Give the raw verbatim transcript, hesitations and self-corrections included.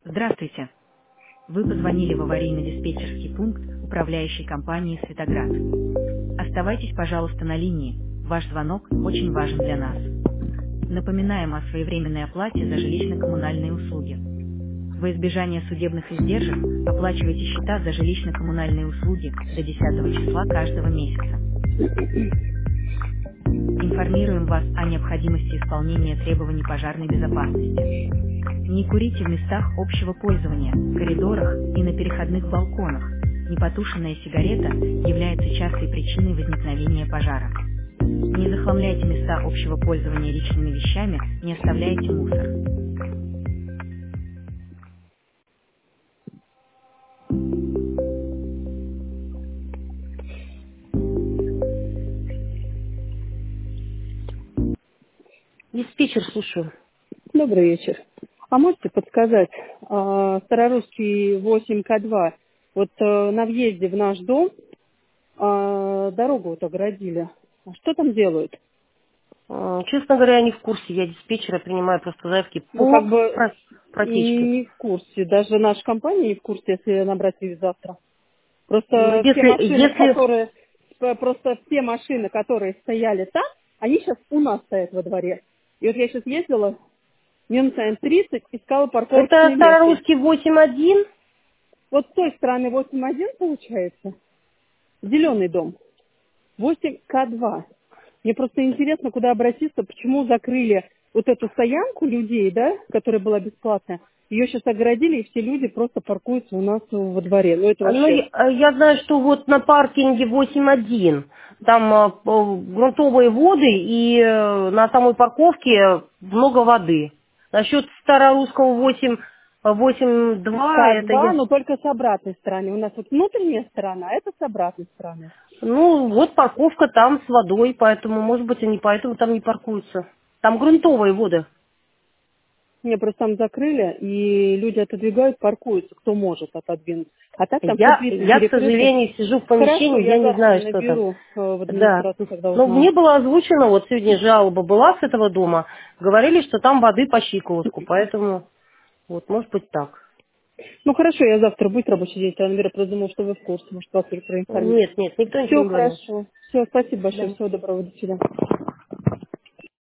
Здравствуйте. Вы позвонили в аварийно-диспетчерский пункт управляющей компании «Светоград». Оставайтесь, пожалуйста, на линии. Ваш звонок очень важен для нас. Напоминаем о своевременной оплате за жилищно-коммунальные услуги. Во избежание судебных издержек оплачивайте счета за жилищно-коммунальные услуги до десятого числа каждого месяца. Информируем вас о необходимости исполнения требований пожарной безопасности. Не курите в местах общего пользования, коридорах и на переходных балконах. Непотушенная сигарета является частой причиной возникновения пожара. Не захламляйте места общего пользования личными вещами, не оставляйте мусор. Диспетчер, слушаю. Добрый вечер. А можете подсказать, а, Старорусский восемь К два, вот а, на въезде в наш дом а, дорогу вот оградили. А что там делают? Э, Честно говоря, я не в курсе. Я диспетчера принимаю просто заявки Ну, по как бы про- протечке. не в курсе. Даже наша компания не в курсе, если набрать их завтра. Ну, Просто все если, машины, если, которые п- просто все машины, которые стояли там, они сейчас у нас стоят во дворе. И вот я сейчас ездила минут наверное, тридцать, искала это парковочное место. Старорусский восемь один. Вот с той стороны восемь один получается. Зеленый дом. восемь К два. Мне просто интересно, куда обратиться, почему закрыли вот эту стоянку людей, да, которая была бесплатная. Ее сейчас огородили, и все люди просто паркуются у нас во дворе. Ну, это Ну, вообще... я, э, я знаю, что вот на паркинге восемь один там э, п- грунтовые воды, и э, на самой парковке много воды. Насчет старорусского восемь, восемь два, это К два, я... но только с обратной стороны. У нас вот внутренняя сторона, а это с обратной стороны. Ну, вот парковка там с водой, поэтому, может быть, они поэтому там не паркуются. Там грунтовые воды. Мне просто там закрыли, и люди отодвигают, паркуются, кто может отодвинуть. А так там все Я, двери я, к перекрыты. сожалению, сижу в Хорошо, помещении, я я не завтра знаю, что там. наберу э, в Да. администрацию, когда Но мне узнаю. было озвучено, вот сегодня жалоба была с этого дома, говорили, что там воды по щиколотку, поэтому вот, может быть, так. Ну хорошо, я завтра будет рабочий день, я наберу, просто думала, что вы в курсе, может, вас уже проинформировали. Нет, нет, никто ничего Все не говорил. хорошо. Все, спасибо большое, Да. всего доброго, до свидания.